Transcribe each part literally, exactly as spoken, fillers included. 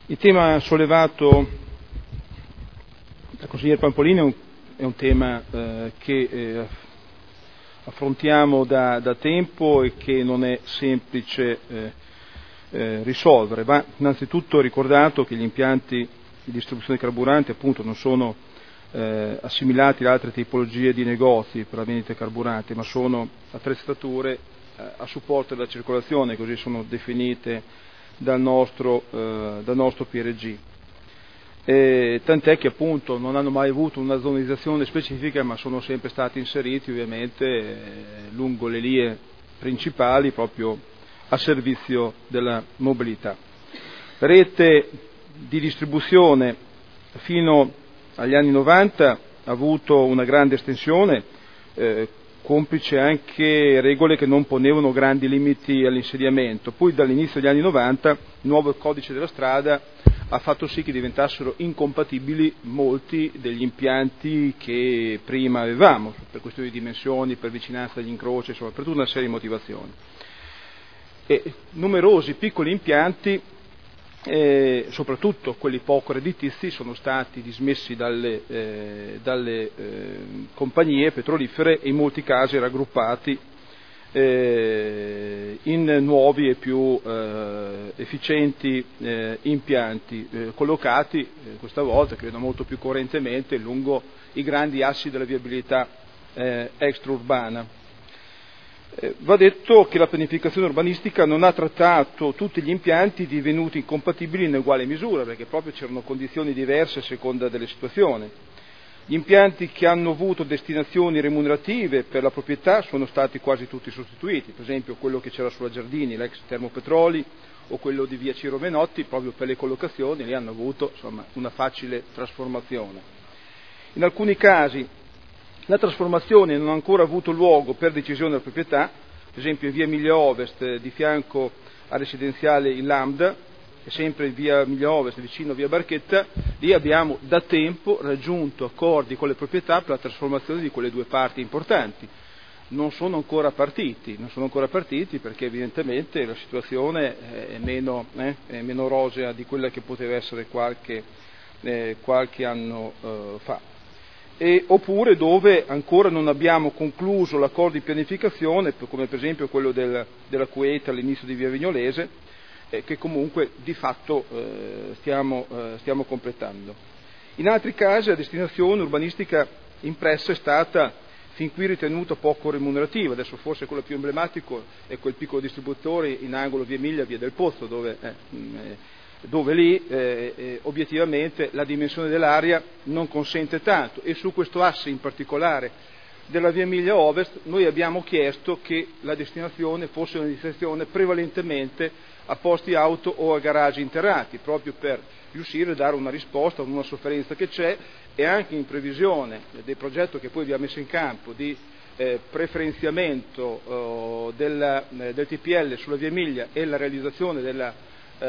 Il tema sollevato dal consigliere Pampolini è un, è un tema eh, che eh, affrontiamo da, da tempo e che non è semplice eh, eh, risolvere. Va innanzitutto ricordato che gli impianti di distribuzione di carburanti appunto non sono eh, assimilati ad altre tipologie di negozi per la vendita di carburanti, ma sono attrezzature eh, a supporto della circolazione, così sono definite dal nostro, eh, dal nostro P R G. Eh, tant'è che appunto non hanno mai avuto una zonizzazione specifica, ma sono sempre stati inseriti ovviamente eh, lungo le vie principali proprio a servizio della mobilità. La rete di distribuzione fino agli anni novanta ha avuto una grande estensione, eh, complice anche regole che non ponevano grandi limiti all'insediamento. Poi dall'inizio degli anni novanta il nuovo codice della strada ha fatto sì che diventassero incompatibili molti degli impianti che prima avevamo, per questioni di dimensioni, per vicinanza agli incroci, insomma, per tutta una serie di motivazioni. E numerosi piccoli impianti, eh, soprattutto quelli poco redditizi, sono stati dismessi dalle, eh, dalle eh, compagnie petrolifere e in molti casi raggruppati eh, in nuovi e più eh, efficienti eh, impianti eh, collocati eh, questa volta, credo molto più coerentemente, lungo i grandi assi della viabilità eh, extraurbana. Eh, va detto che la pianificazione urbanistica non ha trattato tutti gli impianti divenuti incompatibili in uguale misura, perché proprio c'erano condizioni diverse a seconda delle situazioni. Gli impianti che hanno avuto destinazioni remunerative per la proprietà sono stati quasi tutti sostituiti, per esempio quello che c'era sulla Giardini, l'ex Termopetroli, o quello di via Ciro Menotti, proprio per le collocazioni, lì hanno avuto insomma, una facile trasformazione. In alcuni casi la trasformazione non ha ancora avuto luogo per decisione della proprietà, per esempio in via Emilia Ovest di fianco al residenziale in Lambda, e sempre in via Emilia Ovest vicino a via Barchetta, lì abbiamo da tempo raggiunto accordi con le proprietà per la trasformazione di quelle due parti importanti. Non sono ancora partiti, non sono ancora partiti perché evidentemente la situazione è meno, eh, è meno rosea di quella che poteva essere qualche, eh, qualche anno eh, fa. E, oppure dove ancora non abbiamo concluso l'accordo di pianificazione, come per esempio quello del, della Cueta all'inizio di via Vignolese, eh, che comunque di fatto eh, stiamo, eh, stiamo completando. In altri casi la destinazione urbanistica impressa è stata fin qui ritenuta poco remunerativa. Adesso forse quello più emblematico è quel piccolo distributore in angolo via Emilia, via del Pozzo, dove eh, eh, dove lì eh, eh, obiettivamente la dimensione dell'area non consente tanto, e su questo asse in particolare della via Emilia Ovest noi abbiamo chiesto che la destinazione fosse una destinazione prevalentemente a posti auto o a garage interrati, proprio per riuscire a dare una risposta a una sofferenza che c'è, e anche in previsione del progetto che poi abbiamo messo in campo di eh, preferenziamento eh, della, eh, del T P L sulla via Emilia e la realizzazione della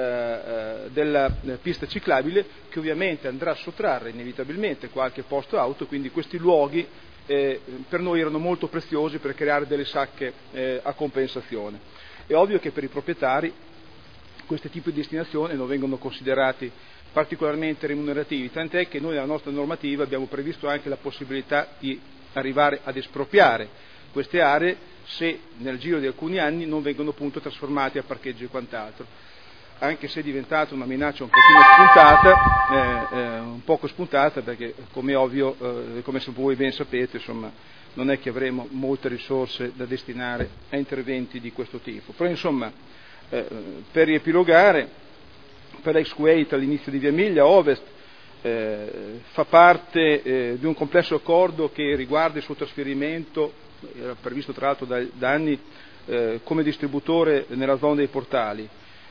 della pista ciclabile, che ovviamente andrà a sottrarre inevitabilmente qualche posto auto, quindi questi luoghi eh, per noi erano molto preziosi per creare delle sacche eh, a compensazione. È ovvio che per i proprietari questi tipi di destinazioni non vengono considerati particolarmente remunerativi, tant'è che noi nella nostra normativa abbiamo previsto anche la possibilità di arrivare ad espropriare queste aree se nel giro di alcuni anni non vengono appunto trasformati a parcheggio e quant'altro. Anche se è diventata una minaccia un pochino spuntata, eh, eh, un poco spuntata, perché come è ovvio, eh, come voi ben sapete, insomma, non è che avremo molte risorse da destinare a interventi di questo tipo. Però insomma, eh, per riepilogare, per l'ex Kuwait all'inizio di via Emilia Ovest eh, fa parte eh, di un complesso accordo che riguarda il suo trasferimento, era previsto tra l'altro da, da anni, eh, come distributore nella zona dei portali.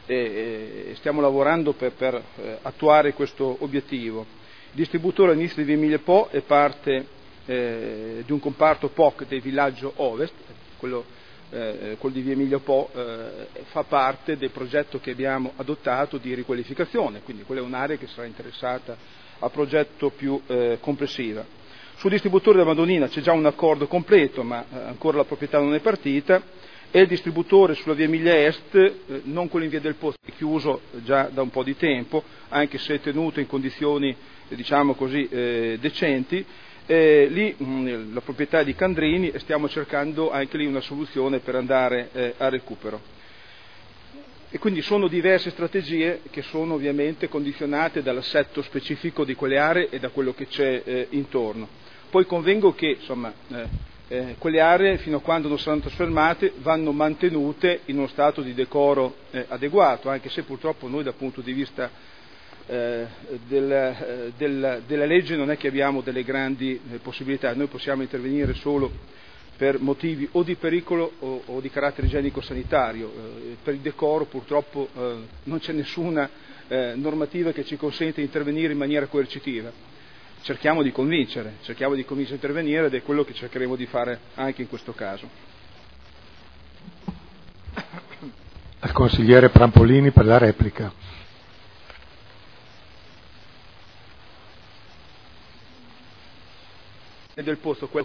E stiamo lavorando per, per eh, attuare questo obiettivo. Il distributore all'inizio di via Emilia Po è parte eh, di un comparto P O C del villaggio Ovest, quello, eh, quello di via Emilia Po eh, fa parte del progetto che abbiamo adottato di riqualificazione, quindi quella è un'area che sarà interessata a progetto più eh, complessiva. Sul distributore della Madonnina c'è già un accordo completo, ma eh, ancora la proprietà non è partita. e il distributore sulla via Emilia Est, eh, non quello in via del Pozzo, è chiuso già da un po' di tempo, anche se è tenuto in condizioni eh, diciamo così eh, decenti. Eh, lì mh, la proprietà è di Candrini e stiamo cercando anche lì una soluzione per andare eh, a recupero. E quindi sono diverse strategie che sono ovviamente condizionate dall'assetto specifico di quelle aree e da quello che c'è eh, intorno. Poi convengo che insomma, eh, eh, quelle aree, fino a quando non saranno trasformate, vanno mantenute in uno stato di decoro eh, adeguato, anche se purtroppo noi dal punto di vista eh, del, eh, del, della legge non è che abbiamo delle grandi eh, possibilità, noi possiamo intervenire solo per motivi o di pericolo o, o di carattere igienico-sanitario. Eh, per il decoro purtroppo eh, non c'è nessuna eh, normativa che ci consente di intervenire in maniera coercitiva. Cerchiamo di convincere, cerchiamo di convincere a intervenire ed è quello che cercheremo di fare anche in questo caso. Al consigliere Prampolini per la replica. Del posto,